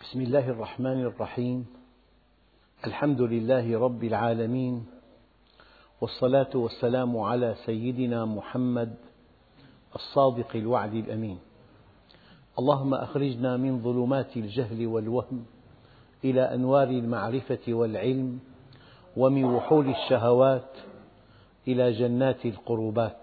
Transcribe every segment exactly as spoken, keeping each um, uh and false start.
بسم الله الرحمن الرحيم. الحمد لله رب العالمين، والصلاة والسلام على سيدنا محمد الصادق الوعد الأمين. اللهم أخرجنا من ظلمات الجهل والوهم إلى أنوار المعرفة والعلم، ومن وحول الشهوات إلى جنات القربات.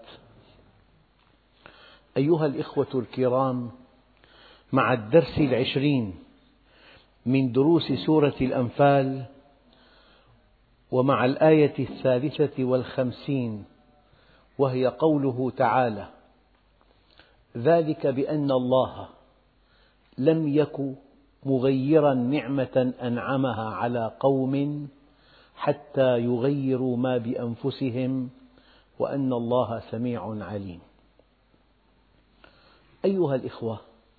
أيها الإخوة الكرام، مع الدرس العشرين من دروس سورة الأنفال، ومع الآية الثالثة والخمسين، وهي قوله تعالى: ذلك بأن الله لم يك مغيرا نعمة أنعمها على قوم حتى يغيروا ما بأنفسهم وأن الله سميع عليم. أيها الإخوة،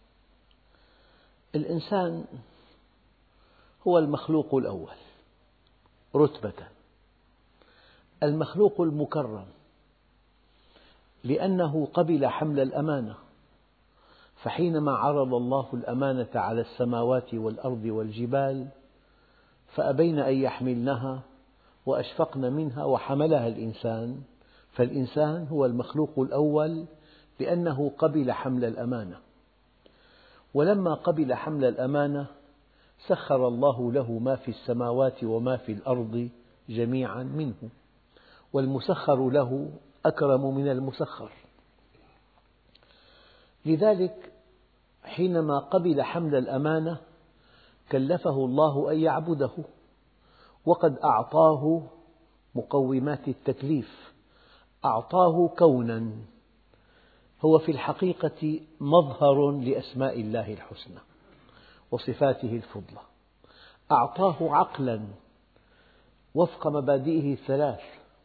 الإنسان هو المخلوق الأول رتبة، المخلوق المكرم، لأنه قبل حمل الأمانة، فحينما عرض الله الأمانة على السماوات والأرض والجبال فأبين أن يحملنها وأشفقن منها وحملها الإنسان، فالإنسان هو المخلوق الأول لأنه قبل حمل الأمانة. ولما قبل حمل الأمانة سخر الله له ما في السماوات وما في الأرض جميعا منه، والمسخر له أكرم من المسخر. لذلك حينما قبل حمل الأمانة كلفه الله أن يعبده، وقد أعطاه مقومات التكليف، أعطاه كونا هو في الحقيقة مظهر لأسماء الله الحسنى وصفاته الفضلى، أعطاه عقلا وفق مبادئه الثلاث: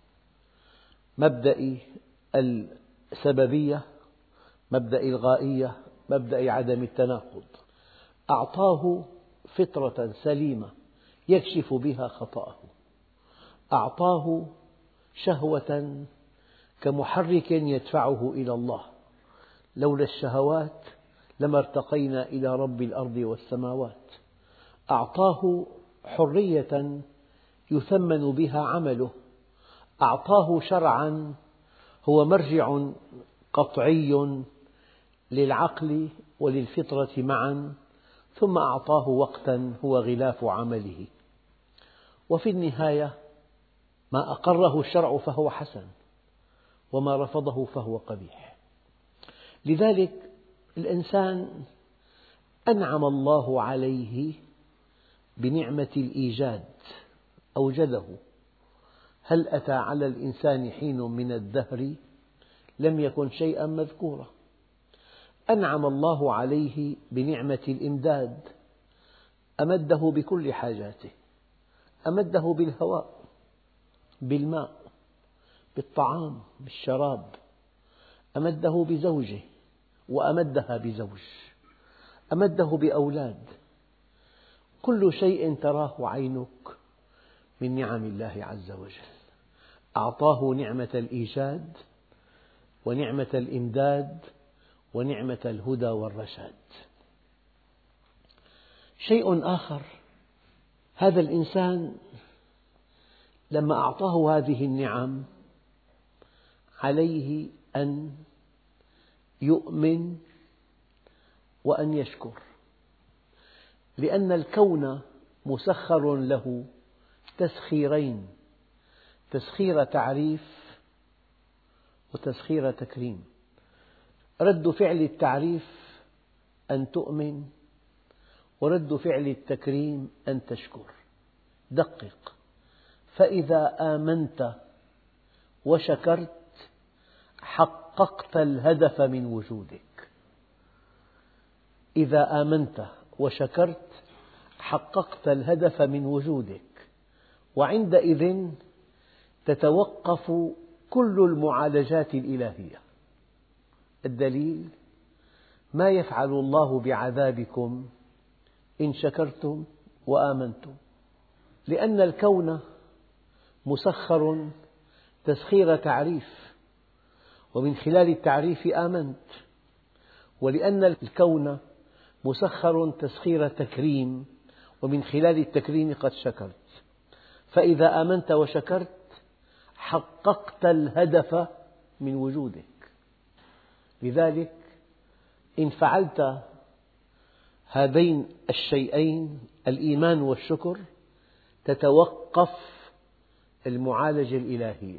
مبدأ السببية، مبدأ الغائية، مبدأ عدم التناقض. أعطاه فطرة سليمة يكشف بها خطأه، أعطاه شهوة كمحرك يدفعه إلى الله، لولا الشهوات لما ارتقينا إلى رب الأرض والسماوات. أعطاه حرية يثمن بها عمله، أعطاه شرعا هو مرجع قطعي للعقل وللفطرة معا، ثم أعطاه وقتا هو غلاف عمله. وفي النهاية ما أقره الشرع فهو حسن، وما رفضه فهو قبيح. لذلك الإنسان أنعم الله عليه بنعمة الإيجاد، أوجده. هل أتى على الإنسان حين من الدهر لم يكن شيئا مذكورا. أنعم الله عليه بنعمة الإمداد، أمده بكل حاجاته، أمده بالهواء، بالماء، بالطعام، بالشراب، أمده بزوجه وأمدها بزوج، أمده بأولاد. كل شيء تراه عينك من نعم الله عز وجل. أعطاه نعمة الإيجاد ونعمة الإمداد ونعمة الهدى والرشاد. شيء آخر، هذا الإنسان لما أعطاه هذه النعم عليه أن يؤمن وأن يشكر، لأن الكون مسخر له تسخيرين: تسخير تعريف وتسخير تكريم. رد فعل التعريف أن تؤمن، ورد فعل التكريم أن تشكر. دقق: فإذا آمنت وشكرت حققت الهدف من وجودك. إذا آمنت وشكرت حققت الهدف من وجودك، وعندئذ تتوقف كل المعالجات الإلهية. الدليل: ما يفعل الله بعذابكم إن شكرتم وآمنتم. لأن الكون مسخر تسخير تعريف، ومن خلال التعريف آمنت. ولأن الكون مسخر تسخير تكريم، ومن خلال التكريم قد شكرت. فإذا آمنت وشكرت حققت الهدف من وجودك. لذلك إن فعلت هذين الشيئين الإيمان والشكر تتوقف المعالجة الإلهية.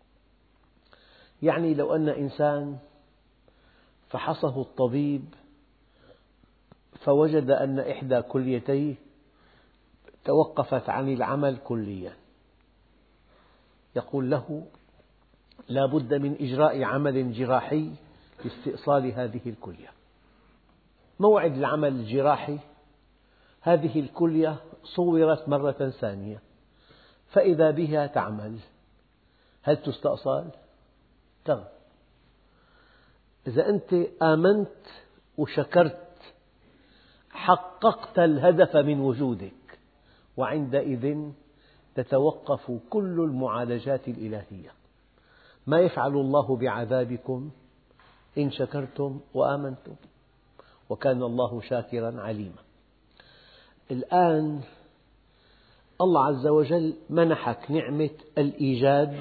يعني لو أن إنسان فحصه الطبيب فوجد أن إحدى كليتيه توقفت عن العمل كليا، يقول له لا بد من إجراء عمل جراحي لاستئصال هذه الكلية. موعد العمل الجراحي، هذه الكلية صورت مرة ثانية فإذا بها تعمل، هل تستأصل؟ تمام. إذا أنت آمنت وشكرت حققت الهدف من وجودك، وعندئذ تتوقف كل المعالجات الإلهية. ما يفعل الله بعذابكم إن شكرتم وآمنتم، وكان الله شاكرا عليما. الآن الله عز وجل منحك نعمة الإيجاد،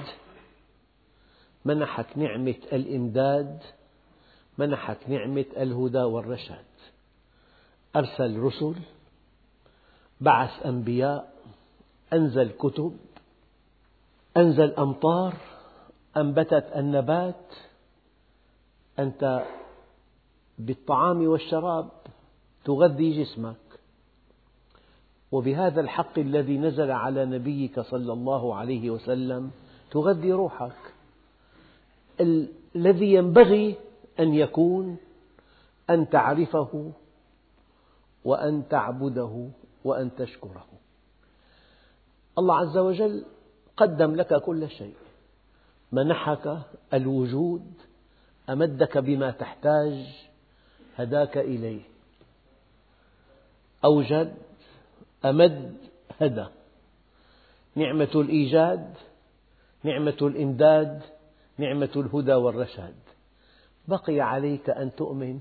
منحك نعمة الإمداد، منحك نعمة الهدى والرشاد. أرسل رسل، بعث أنبياء، أنزل كتب، أنزل أمطار، أنبتت النبات. أنت بالطعام والشراب تغذي جسمك، وبهذا الحق الذي نزل على نبيك صلى الله عليه وسلم تغذي روحك. الذي ينبغي أن يكون أن تعرفه وأن تعبده وأن تشكره. الله عز وجل قدم لك كل شيء، منحك الوجود، أمدك بما تحتاج، هداك إليه. أوجد، أمد، هدى. نعمة الإيجاد، نعمة الإمداد، نعمة الهدى والرشاد. بقي عليك أن تؤمن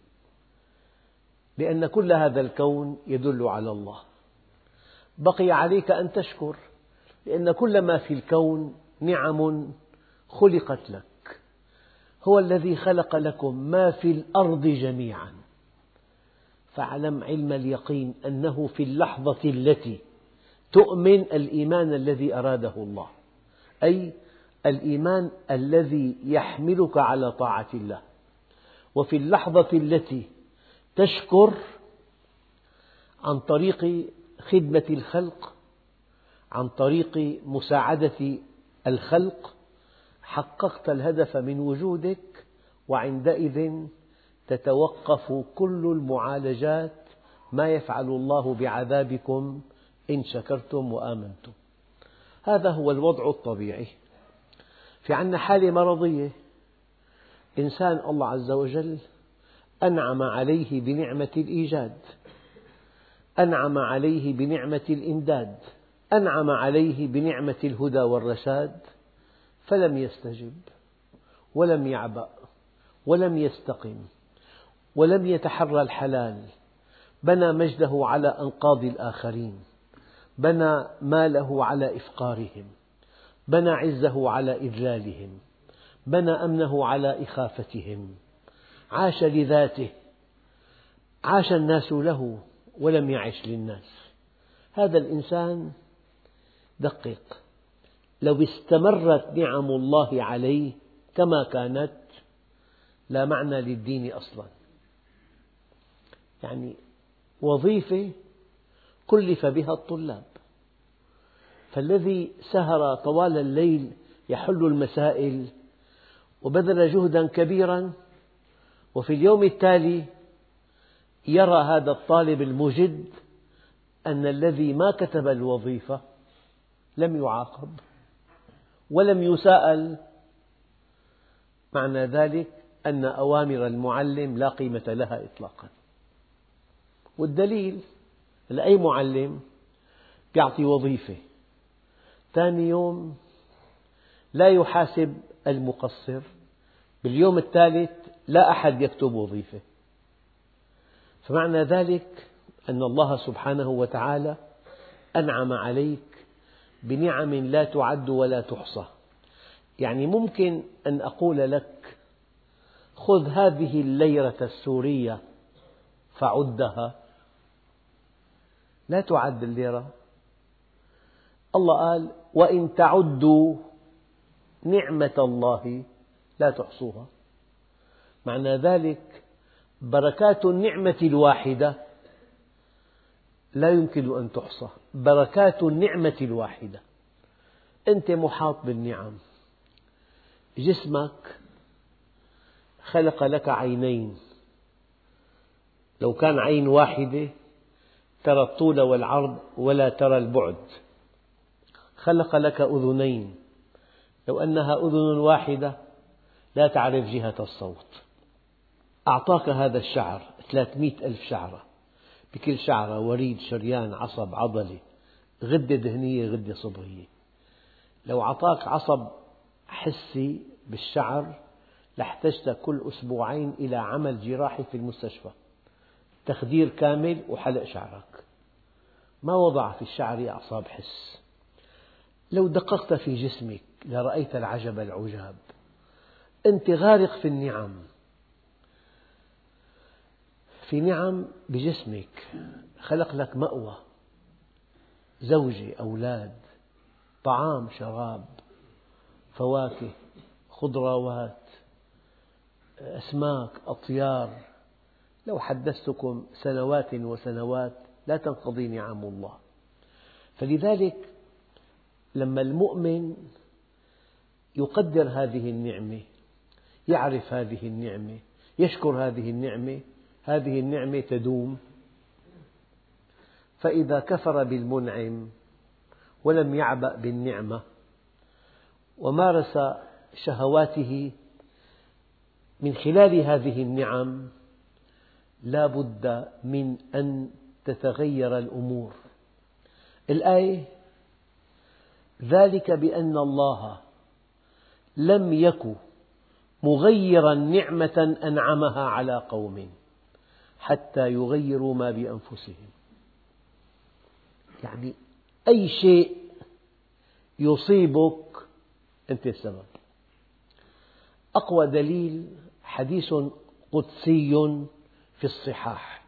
بأن كل هذا الكون يدل على الله. بقي عليك أن تشكر لأن كل ما في الكون نعم خلقت لك. هو الذي خلق لكم ما في الأرض جميعا. فاعلم علم اليقين أنه في اللحظة التي تؤمن الإيمان الذي أراده الله، أي الإيمان الذي يحملك على طاعة الله، وفي اللحظة التي تشكر عن طريق خدمة الخلق، عن طريق مساعدة الخلق، حققت الهدف من وجودك، وعندئذ تتوقف كل المعالجات. ما يفعل الله بعذابكم إن شكرتم وآمنتم. هذا هو الوضع الطبيعي. في عندنا حالة مرضية، إنسان الله عز وجل أنعم عليه بنعمة الإيجاد، أنعم عليه بنعمة الإمداد، أنعم عليه بنعمة الهدى والرشاد، فلم يستجب ولم يعبأ ولم يستقم ولم يتحرى الحلال. بنى مجده على أنقاض الآخرين، بنى ماله على إفقارهم، بنى عزه على إذلالهم، بنى أمنه على إخافتهم، عاش لذاته، عاش الناس له ولم يعش للناس. هذا الإنسان دقق، لو استمرت نعم الله عليه كما كانت لا معنى للدين أصلا. يعني وظيفة كلف بها الطلاب، فالذي سهر طوال الليل يحل المسائل وبذل جهدا كبيرا، وفي اليوم التالي يرى هذا الطالب المجد أن الذي ما كتب الوظيفة لم يعاقب ولم يساءل. معنى ذلك أن أوامر المعلم لا قيمة لها إطلاقا. والدليل لأي معلم يعطي وظيفة، ثاني يوم لا يحاسب المقصر، باليوم الثالث لا أحد يكتب وظيفة. فمعنى ذلك أن الله سبحانه وتعالى أنعم عليك بنعم لا تعد ولا تحصى. يعني ممكن أن أقول لك خذ هذه الليرة السورية فعدها، لا تعد الليرة. الله قال وإن تعدوا نعمة الله لا تحصوها. معنى ذلك بركات النعمة الواحدة لا يمكن أن تحصى. بركات النعمة الواحدة، أنت محاط بالنعم. جسمك خلق لك عينين، لو كان عين واحدة ترى الطول والعرض ولا ترى البعد. خلق لك أذنين، لو أنها أذن واحدة لا تعرف جهة الصوت. أعطاك هذا الشعر ثلاثمئة ألف شعرة، بكل شعرة وريد، شريان، عصب، عضلة، غدة دهنية، غدة صبغية. لو أعطاك عصب حسي بالشعر لاحتجت كل أسبوعين إلى عمل جراحي في المستشفى، تخدير كامل وحلق شعرك. ما وضع في الشعر أعصاب حس. لو دققت في جسمك لرأيت العجب العجاب. أنت غارق في النعم، في نعم بجسمك. خلق لك مأوى، زوجة، أولاد، طعام، شراب، فواكه، خضروات، أسماك، أطيار. لو حدثتكم سنوات وسنوات لا تنقضي نعم الله. فلذلك لما المؤمن يقدر هذه النعمة، يعرف هذه النعمة، يشكر هذه النعمة، هذه النعمة تدوم. فإذا كفر بالمنعم ولم يعبأ بالنعمة ومارس شهواته من خلال هذه النعم، لا بد من أن تتغير الأمور. الآية ذلك بأن الله لم يك مغيرا نعمة أنعمها على قوم حتى يغيروا ما بأنفسهم. يعني أي شيء يصيبك أنت السبب. أقوى دليل حديث قدسي في الصحاح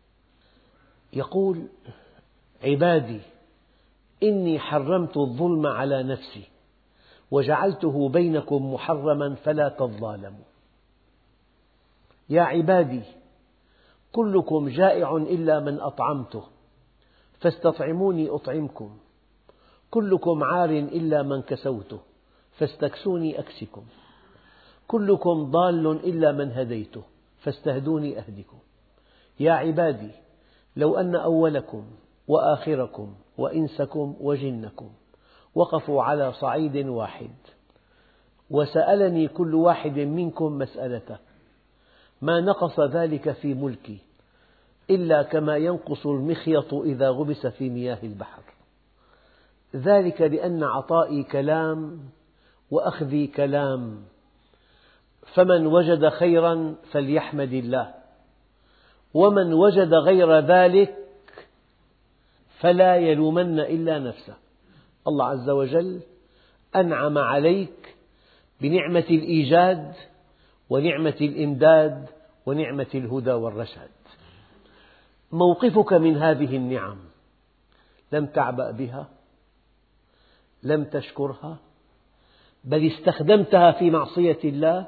يقول عبادي إني حرمت الظلم على نفسي وجعلته بينكم محرما فلا تظالموا. يا عبادي كلكم جائع إلا من أطعمته فاستطعموني أطعمكم، كلكم عار إلا من كسوته فاستكسوني أكسكم، كلكم ضال إلا من هديته فاستهدوني أهدكم. يا عبادي لو أن أولكم وآخركم وإنسكم وجنكم وقفوا على صعيد واحد وسألني كل واحد منكم مسألته ما نقص ذلك في ملكي إلا كما ينقص المخيط إذا غمس في مياه البحر. ذلك لأن عطائي كلام وأخذي كلام، فمن وجد خيرا فليحمد الله، ومن وجد غير ذلك فلا يلومن إلا نفسه. الله عز وجل أنعم عليك بنعمة الإيجاد ونعمة الإمداد ونعمة الهدى والرشاد. موقفك من هذه النعم لم تعبأ بها، لم تشكرها، بل استخدمتها في معصية الله،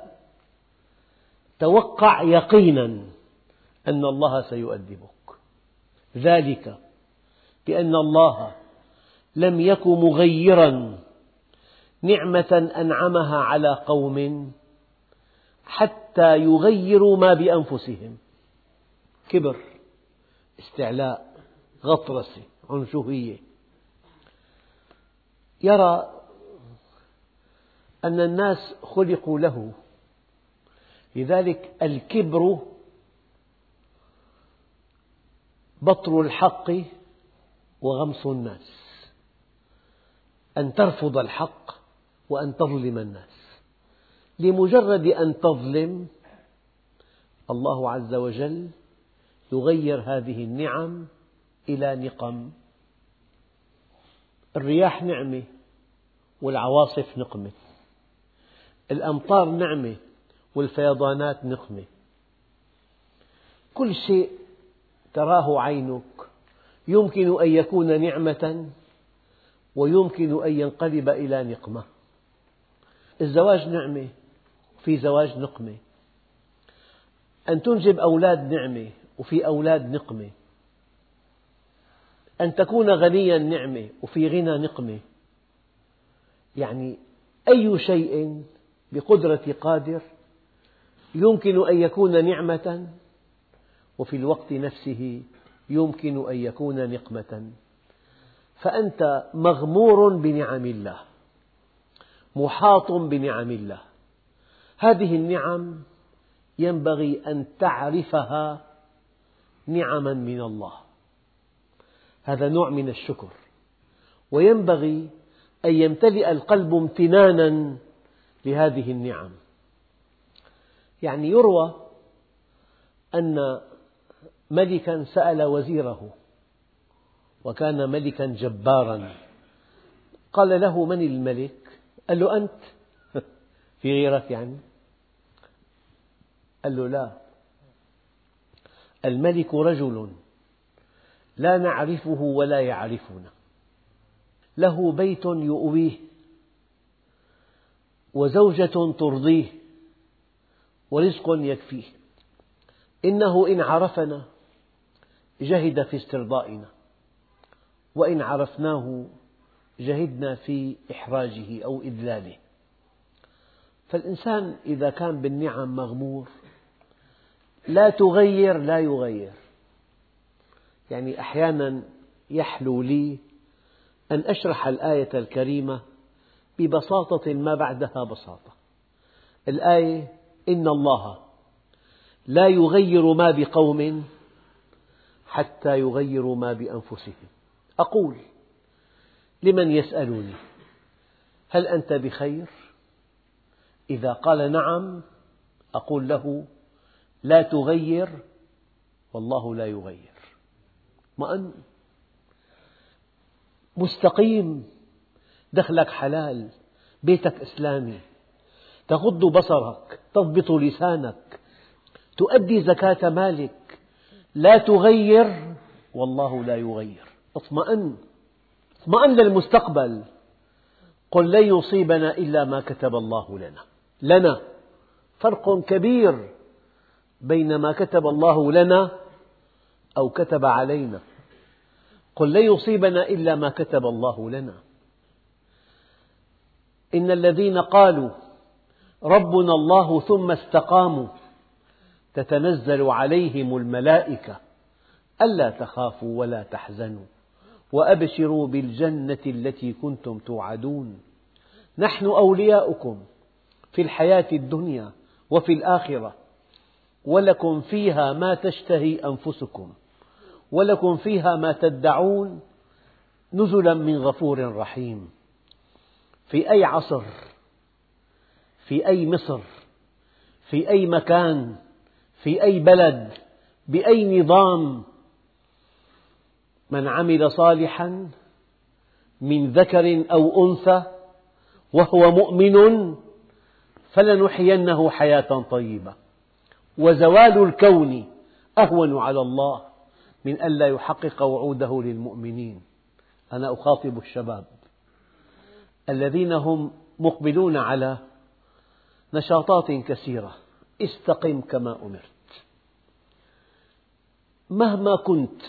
توقع يقينا أن الله سيؤدبك. ذلك بأن الله لم يك مغيرا نعمة أنعمها على قوم حتى يغيروا ما بأنفسهم. كبر، استعلاء، غطرسة، عنجهية. يرى أن الناس خلقوا له، لذلك الكبر بطر الحق وغمس الناس، أن ترفض الحق وأن تظلم الناس. لمجرد أن تظلم الله عز وجل يغير هذه النعم إلى نقم. الرياح نعمة والعواصف نقمة، الأمطار نعمة والفيضانات نقمة. كل شيء تراه عينك يمكن أن يكون نعمة ويمكن أن ينقلب إلى نقمة. الزواج نعمة وفي زواج نقمة، أن تنجب أولاد نعمة وفي أولاد نقمة، أن تكون غنيا نعمة وفي غنى نقمة. يعني أي شيء بقدرة قادر يمكن أن يكون نعمة وفي الوقت نفسه يمكن أن يكون نقمة. فأنت مغمور بنعم الله، محاط بنعم الله. هذه النعم ينبغي أن تعرفها نعما من الله، هذا نوع من الشكر، وينبغي أن يمتلئ القلب امتنانا لهذه النعم. يعني يروى أن ملكا سأل وزيره، وكان ملكا جبارا، قال له: من الملك؟ قال له: أنت. في غيرك يعني؟ قال له: لا، الملك رجل لا نعرفه ولا يعرفنا، له بيت يؤويه وزوجة ترضيه ورزق يكفيه، إنه إن عرفنا جهد في استرضائنا، وإن عرفناه جهدنا في إحراجه أو إذلاله. فالإنسان إذا كان بالنعم مغمور لا تغير لا يغير. يعني أحيانا يحلو لي أن أشرح الآية الكريمة ببساطة ما بعدها بساطة. الآية: إن الله لا يغير ما بقوم حتى يغيروا ما بأنفسهم. أقول لمن يسألني: هل أنت بخير؟ إذا قال نعم أقول له: لا تغير والله لا يغير. اطمئن، مستقيم، دخلك حلال، بيتك إسلامي، تغض بصرك، تضبط لسانك، تؤدي زكاة مالك، لا تغير والله لا يغير. اطمئن، اطمئن للمستقبل. قل لن يصيبنا إلا ما كتب الله لنا. لنا فرق كبير بين ما كتب الله لنا أو كتب علينا. قل لن يصيبنا إلا ما كتب الله لنا. إن الذين قالوا ربنا الله ثم استقاموا تتنزل عليهم الملائكة ألا تخافوا ولا تحزنوا وأبشروا بالجنة التي كنتم توعدون نحن أولياؤكم في الحياة الدنيا وفي الآخرة ولكم فيها ما تشتهي أنفسكم ولكم فيها ما تدعون نزلا من غفور رحيم. في أي عصر، في أي مصر، في أي مكان، في أي بلد، بأي نظام، من عمل صالحا من ذكر أو أنثى وهو مؤمن فلنحيينه حياة طيبة، وزوال الكون أهون على الله من ألا يحقق وعوده للمؤمنين. أنا أخاطب الشباب الذين هم مقبلون على نشاطات كثيرة: استقم كما أمرت. مهما كنت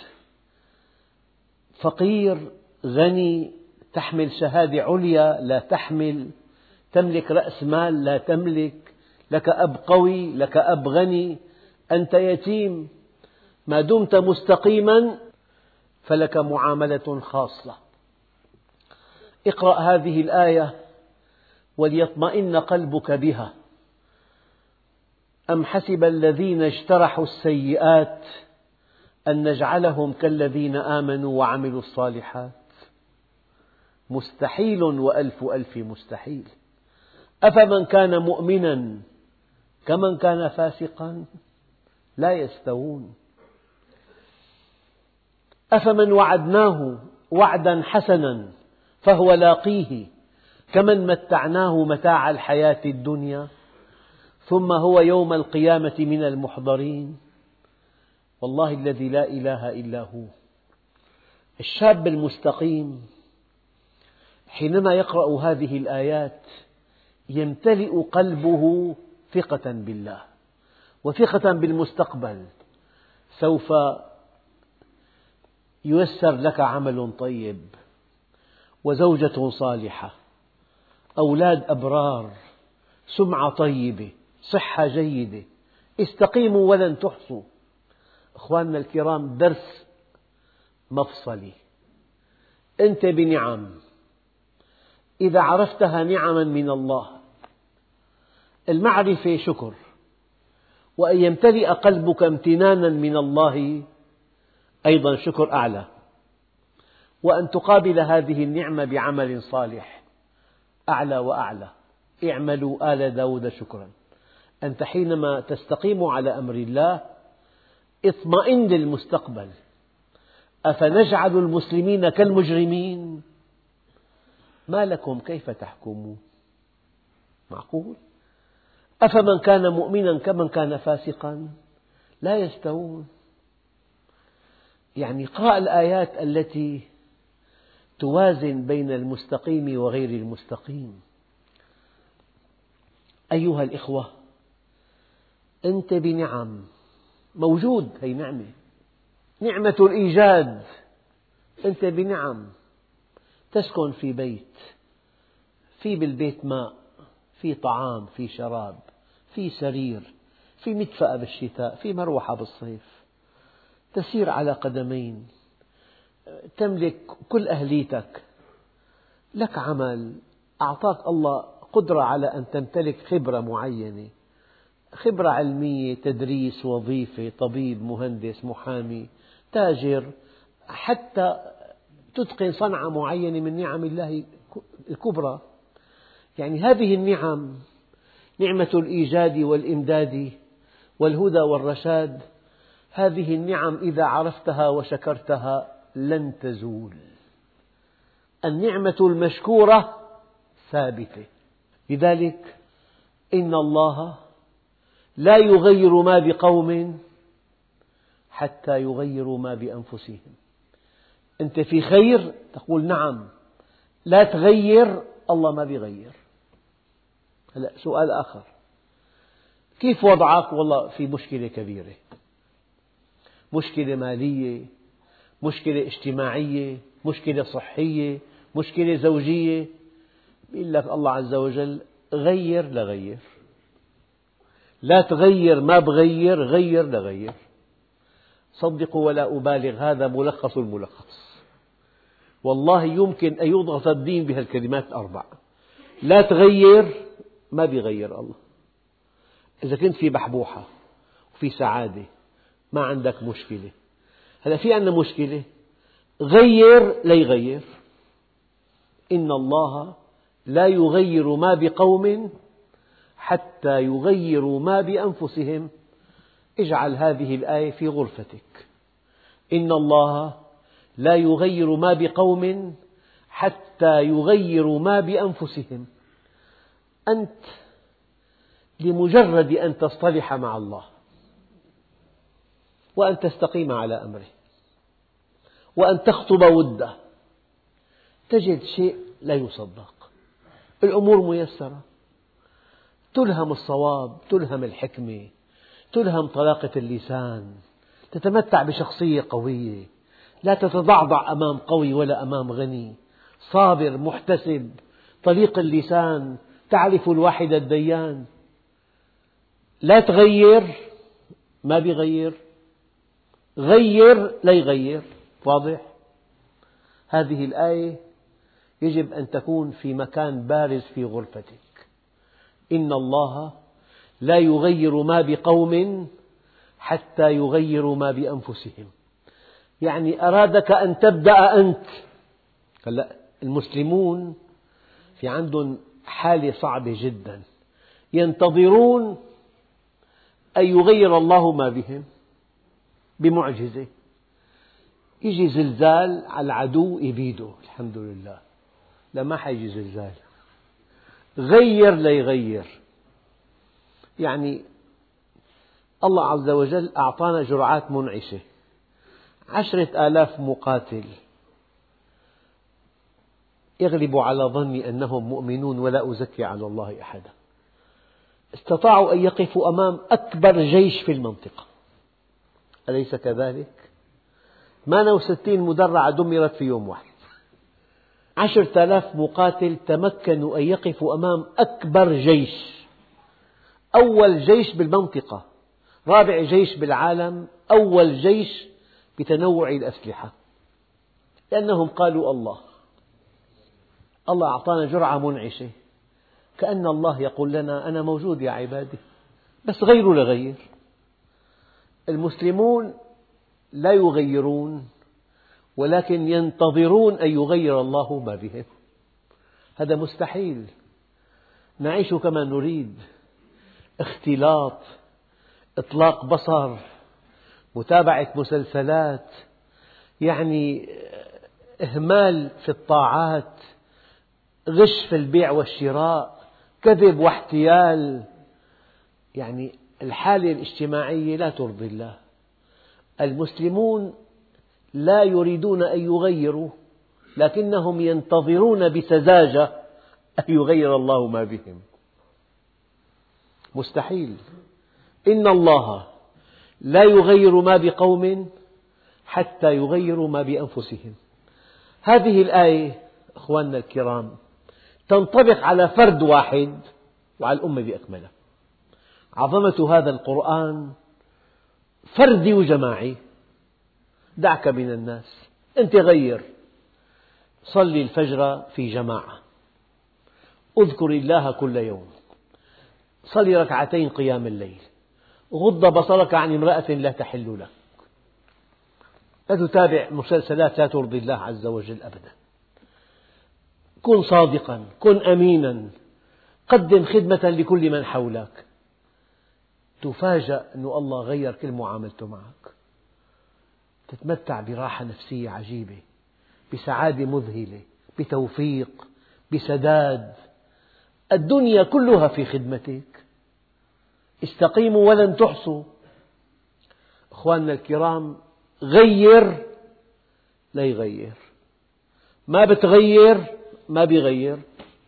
فقير، غني، تحمل شهادة عليا لا تحمل، تملك رأس مال لا تملك، لك أب قوي، لك أب غني، أنت يتيم، ما دمت مستقيما فلك معاملة خاصة. اقرأ هذه الآية وليطمئن قلبك بها. أم حسب الذين اجترحوا السيئات أن نجعلهم كالذين آمنوا وعملوا الصالحات؟ مستحيل وألف ألف مستحيل. أفمن كان مؤمنا كمن كان فاسقا لا يستوون. أفمن وعدناه وعدا حسنا فهو لاقيه كمن متعناه متاع الحياة الدنيا ثم هو يوم القيامة من المحضرين. والله الذي لا إله إلا هو، الشاب المستقيم حينما يقرأ هذه الآيات يمتلئ قلبه ثقة بالله وثقة بالمستقبل. سوف ييسر لك عمل طيب وزوجة صالحة، أولاد أبرار، سمعة طيبة، صحة جيدة، استقيموا ولن تحصوا. أخواننا الكرام، درس مفصلي. أنت بنعم، إذا عرفتها نعما من الله. المعرفة شكر، وأن يمتلئ قلبك امتنانا من الله أيضا شكر أعلى، وأن تقابل هذه النعمة بعمل صالح أعلى وأعلى. اعملوا آل داود شكرا. أنت حينما تستقيم على أمر الله اطمئن للمستقبل. أفنجعل المسلمين كالمجرمين؟ ما لكم كيف تحكمون؟ معقول؟ أفمن كان مؤمنا كمن كان فاسقا لا يستوون. يعني اقرأ الآيات التي توازن بين المستقيم وغير المستقيم. أيها الإخوة، أنت بنعم، موجود، هي نعمة، نعمة الإيجاد. أنت بنعم، تسكن في بيت، في بالبيت ماء، في طعام، في شراب، في سرير، في مدفأة بالشتاء، في مروحة بالصيف، تسير على قدمين، تملك كل أهليتك، لك عمل، أعطاك الله قدرة على أن تمتلك خبرة معينة، خبرة علمية، تدريس، وظيفة، طبيب، مهندس، محامي، تاجر، حتى تتقن صنعة معينة من نعم الله الكبرى. يعني هذه النعم، نعمة الإيجاد والإمداد والهدى والرشاد، هذه النعم إذا عرفتها وشكرتها لن تزول. النعمة المشكورة ثابتة. لذلك إن الله لا يغير ما بقوم حتى يغيروا ما بأنفسهم. أنت في خير تقول نعم، لا تغير، الله ما بيغير. هلأ سؤال آخر، كيف وضعك؟ والله في مشكلة كبيرة، مشكلة مالية، مشكلة اجتماعية، مشكلة صحية، مشكلة زوجية. يقول لك الله عز وجل غير لغير، لا تغير ما بغير، غير لغير. صدقوا ولا أبالغ، هذا ملخص الملخص. والله يمكن أن يضغط الدين بهالكلمات الأربع. لا تغير ما بيغير الله. إذا كنت في بحبوحة وفي سعادة ما عندك مشكلة. هلأ في عندنا مشكلة، غير لا يغير. إن الله لا يغير ما بقوم حتى يغيروا ما بأنفسهم. اجعل هذه الآية في غرفتك. إن الله لا يغير ما بقوم حتى يغيروا ما بأنفسهم. أنت لمجرد أن تصطلح مع الله وأن تستقيم على أمره وأن تخطب وده تجد شيء لا يصدق. الأمور ميسرة، تلهم الصواب، تلهم الحكمة، تلهم طلاقة اللسان، تتمتع بشخصية قوية، لا تتضعضع أمام قوي ولا أمام غني، صابر، محتسب، طليق اللسان، تعرف الواحد الديان. لا تغير ما بيغير، غير لا يغير. واضح؟ هذه الآية يجب أن تكون في مكان بارز في غرفتك. إن الله لا يغير ما بقوم حتى يغيروا ما بأنفسهم. يعني أرادك أن تبدأ أنت. هلأ المسلمون في عندهم حالة صعبة جدا، ينتظرون أن يغير الله ما بهم بمعجزة. يجي زلزال على العدو يبيده، الحمد لله. لا، ما حيجي زلزال. غير ليغير. يعني الله عز وجل أعطانا جرعات منعشة، عشرة آلاف مقاتل يغلب على ظني أنهم مؤمنون ولا أزكي على الله أحدا، استطاعوا أن يقفوا أمام أكبر جيش في المنطقة، أليس كذلك؟ ثمانية وستين مدرعة دمرت في يوم واحد. عشرة آلاف مقاتل تمكنوا أن يقفوا أمام أكبر جيش، أول جيش بالمنطقة، رابع جيش بالعالم، أول جيش بتنوع الأسلحة، لأنهم قالوا الله. الله أعطانا جرعة منعشة، كأن الله يقول لنا أنا موجود يا عبادي، بس غيروا لغير. المسلمون لا يغيرون، ولكن ينتظرون أن يغير الله ما بهم. هذا مستحيل. نعيش كما نريد، اختلاط، إطلاق بصر، متابعة مسلسلات، يعني إهمال في الطاعات، غش في البيع والشراء، كذب واحتيال. يعني الحالة الاجتماعية لا ترضي الله. المسلمون لا يريدون أن يغيروا، لكنهم ينتظرون بسذاجة أن يغير الله ما بهم. مستحيل. إن الله لا يغير ما بقوم حتى يغيروا ما بأنفسهم. هذه الآية أخواننا الكرام تنطبق على فرد واحد وعلى الأمة بأكملها. عظمة هذا القرآن فردي وجماعي. دعك من الناس، أنت غير. صلي الفجر في جماعة، اذكر الله كل يوم، صلي ركعتين قيام الليل، غض بصرك عن امرأة لا تحل لك، لا تتابع مسلسلات لا ترضي الله عز وجل أبدا. كن صادقا، كن أمينا، قدم خدمة لكل من حولك. تفاجأ أن الله غير كل معاملته معك، تتمتع براحة نفسية عجيبة، بسعادة مذهلة، بتوفيق، بسداد. الدنيا كلها في خدمتك. استقيموا ولن تحصوا. أخواننا الكرام، غير لا يغير، ما بتغير ما بيغير.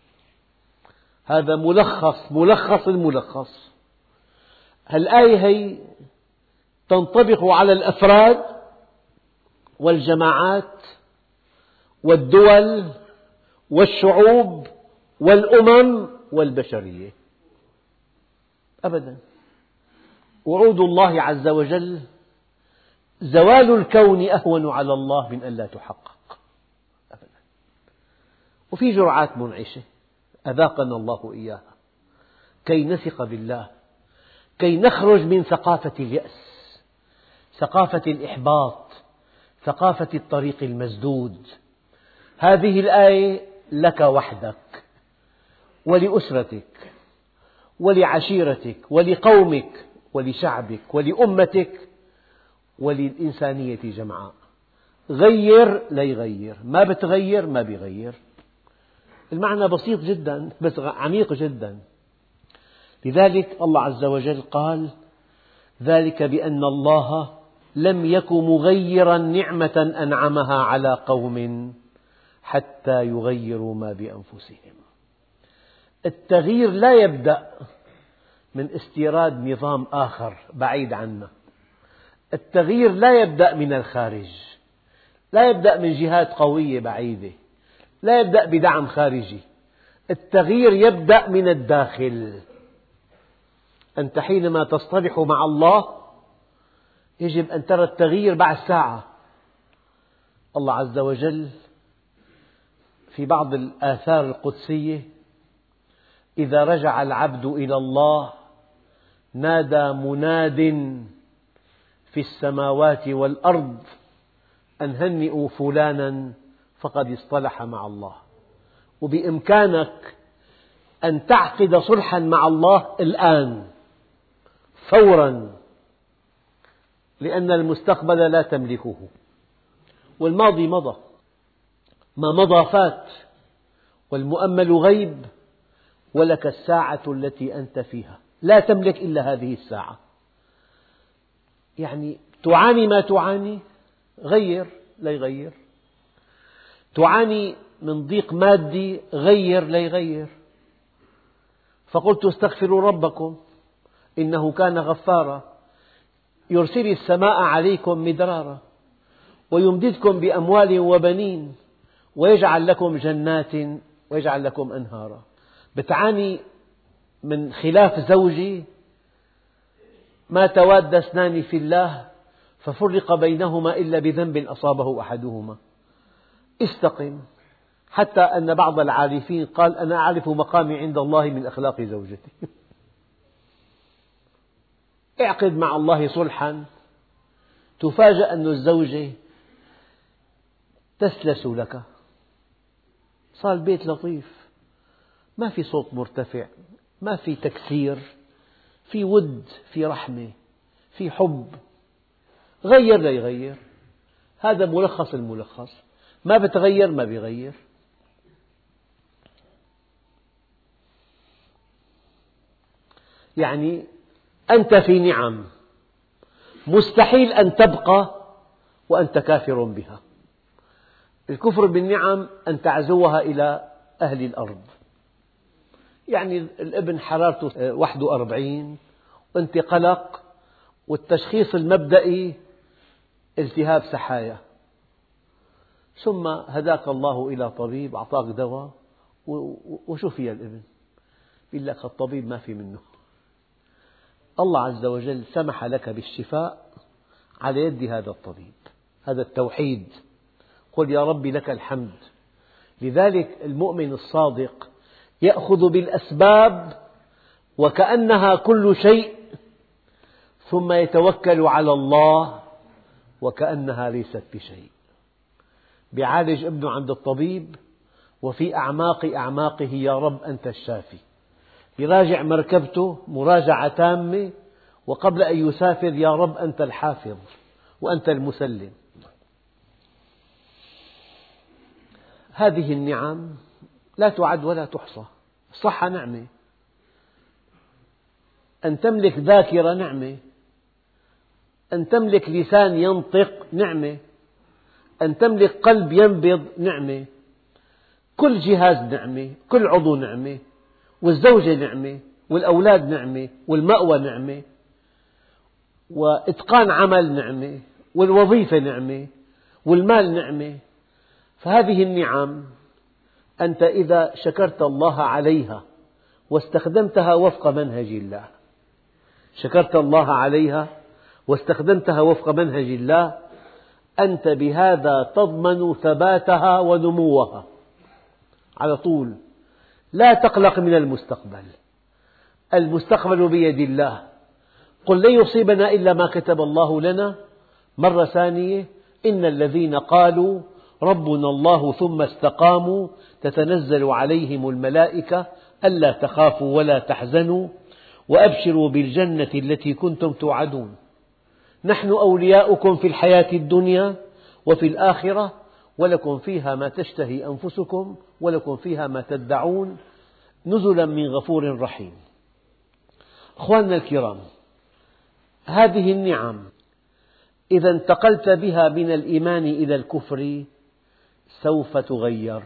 هذا ملخص ملخص الملخص. هالآية هي تنطبق على الأفراد والجماعات والدول والشعوب والأمم والبشرية أبدا. وعود الله عز وجل زوال الكون أهون على الله من أن لا تحقق أبدا. وفي جرعات منعشة أذاقنا الله إياها كي نثق بالله، كي نخرج من ثقافة اليأس، ثقافة الإحباط، ثقافة الطريق المسدود. هذه الآية لك وحدك ولأسرتك ولعشيرتك ولقومك ولشعبك ولأمتك وللإنسانية جمعاء. غير لا يغير، ما بتغير ما بيغير. المعنى بسيط جدا بس عميق جدا. لذلك الله عز وجل قال: ذلك بأن الله لم يك مغيرا نعمة أنعمها على قوم حتى يغيروا ما بأنفسهم. التغيير لا يبدأ من استيراد نظام آخر بعيد عنا. التغيير لا يبدأ من الخارج، لا يبدأ من جهات قوية بعيدة، لا يبدأ بدعم خارجي. التغيير يبدأ من الداخل. أنت حينما تصطلح مع الله يجب أن ترى التغيير بعد ساعة. الله عز وجل في بعض الآثار القدسية: إذا رجع العبد إلى الله نادى مناد في السماوات والأرض أن هنئوا فلانا فقد اصطلح مع الله. وبإمكانك أن تعقد صلحا مع الله الآن فورا، لأن المستقبل لا تملكه والماضي مضى، ما مضى فات، والمؤمل غيب، ولك الساعة التي أنت فيها، لا تملك إلا هذه الساعة. يعني تعاني ما تعاني، غير لا يغير. تعاني من ضيق مادي، غير لا يغير. فقلت استغفروا ربكم إنه كان غفارا يرسل السماء عليكم مدرارا ويمددكم بأموال وبنين ويجعل لكم جنات ويجعل لكم أنهارا. بتعاني من خلاف زوجي، ما تواد اثنان في الله ففرق بينهما إلا بذنب أصابه أحدهما. استقم، حتى أن بعض العارفين قال أنا أعرف مقامي عند الله من أخلاق زوجتي. اعقد مع الله صلحا، تفاجأ أن الزوجة تسلس لك، صار البيت لطيف، ما في صوت مرتفع، ما في تكسير، في ود، في رحمة، في حب. غير لا يغير، هذا ملخص الملخص. ما بتغير ما بيغير. يعني أنت في نعم مستحيل أن تبقى وأنت كافر بها. الكفر بالنعم أن تعزوها إلى أهل الأرض. يعني الابن حرارته واحد وأربعين وأنت قلق، والتشخيص المبدئي التهاب سحايا، ثم هداك الله إلى طبيب أعطاك دواء وشفي الابن. يقول لك الطبيب ما في منه. الله عز وجل سمح لك بالشفاء على يد هذا الطبيب. هذا التوحيد. قل يا رب لك الحمد. لذلك المؤمن الصادق يأخذ بالأسباب وكأنها كل شيء، ثم يتوكل على الله وكأنها ليست بشيء. بيعالج ابنه عند الطبيب وفي أعماق أعماقه يا رب أنت الشافي. يراجع مركبته مراجعة تامة، وقبل أن يسافر يا رب أنت الحافظ وأنت المسلم. هذه النعم لا تعد ولا تحصى. الصحة نعمة، أن تملك ذاكرة نعمة، أن تملك لسان ينطق نعمة، أن تملك قلب ينبض نعمة. كل جهاز نعمة، كل عضو نعمة، والزوجة نعمة، والأولاد نعمة، والمأوى نعمة، وإتقان عمل نعمة، والوظيفة نعمة، والمال نعمة. فهذه النعم أنت إذا شكرت الله عليها واستخدمتها وفق منهج الله، شكرت الله عليها واستخدمتها وفق منهج الله، أنت بهذا تضمن ثباتها ونموها على طول. لا تقلق من المستقبل، المستقبل بيد الله. قل لن يصيبنا إلا ما كتب الله لنا. مرة ثانية، إن الذين قالوا ربنا الله ثم استقاموا تتنزل عليهم الملائكة ألا تخافوا ولا تحزنوا وأبشروا بالجنة التي كنتم توعدون. نحن أولياؤكم في الحياة الدنيا وفي الآخرة، ولكم فيها ما تشتهي أنفسكم ولكم فيها ما تدعون، نزلا من غفور رحيم. أخواننا الكرام، هذه النعم إذا انتقلت بها من الإيمان إلى الكفر سوف تغير،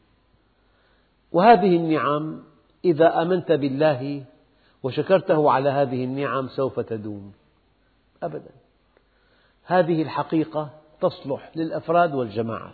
وهذه النعم إذا آمنت بالله وشكرته على هذه النعم سوف تدوم أبدا. هذه الحقيقة تصلح للأفراد والجماعات.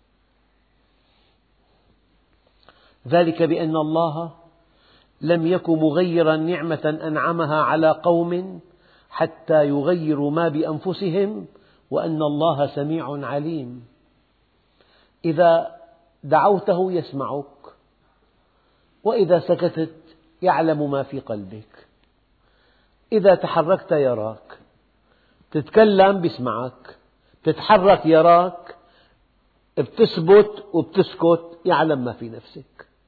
ذلك بأن الله لم يك مغيرا نعمة أنعمها على قوم حتى يغيروا ما بأنفسهم، وأن الله سميع عليم. إذا دعوته يسمعك، وإذا سكتت يعلم ما في قلبك. إذا تحركت يراك، تتكلم يسمعك، تتحرك يراك، بتثبت وبتسكت يعلم ما في نفسك.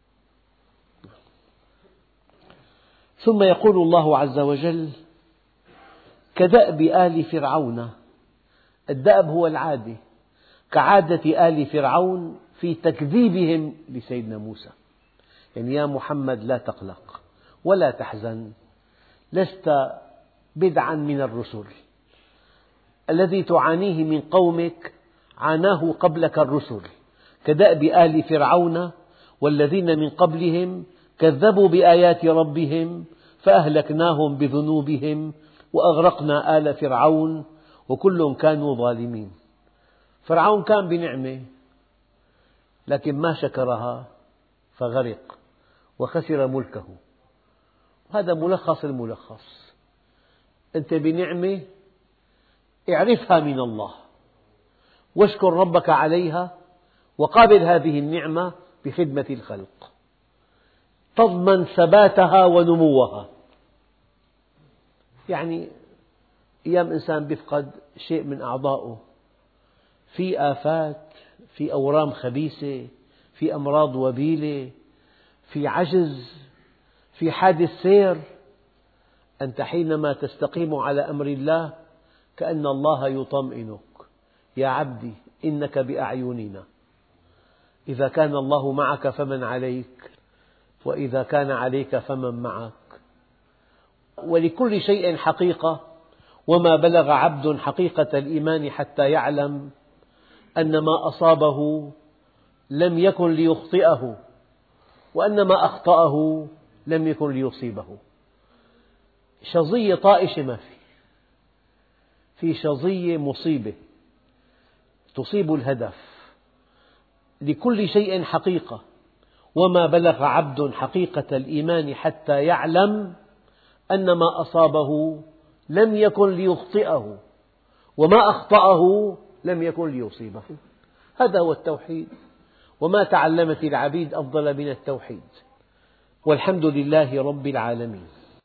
ثم يقول الله عز وجل: كدأب آل فرعون. الدأب هو العادة، كعادة آل فرعون في تكذيبهم لسيدنا موسى. يعني يا محمد لا تقلق ولا تحزن، لست بدعا من الرسل، الذي تعانيه من قومك عاناه قبلك الرسل، كدأب آل فرعون والذين من قبلهم كذبوا بآيات ربهم فأهلكناهم بذنوبهم وأغرقنا آل فرعون وكل كانوا ظالمين. فرعون كان بنعمة لكن ما شكرها فغرق وخسر ملكه. هذا ملخص الملخص. أنت بنعمة اعرفها من الله واشكر ربك عليها، وقابل هذه النعمة بخدمة الخلق، تضمن ثباتها ونموها. يعني أيام إنسان يفقد شيء من أعضائه، في آفات، في أورام خبيثة، في أمراض وبيلة، في عجز، في حادث سير، أنت حينما تستقيم على أمر الله كأن الله يطمئنك: يا عبدي إنك بأعيننا، إذا كان الله معك فمن عليك، وإذا كان عليك فمن معك. ولكل شيء حقيقة، وما بلغ عبد حقيقة الإيمان حتى يعلم أن ما أصابه لم يكن ليخطئه، وأن ما أخطأه لم يكن ليصيبه. شظية طائشة ما في، في شظية مصيبة تصيب الهدف. لكل شيء حقيقة، وما بلغ عبد حقيقة الإيمان حتى يعلم أن ما أصابه لم يكن ليخطئه، وما أخطأه لم يكن ليصيبه. هذا هو التوحيد، وما تعلمت العبيد أفضل من التوحيد. والحمد لله رب العالمين.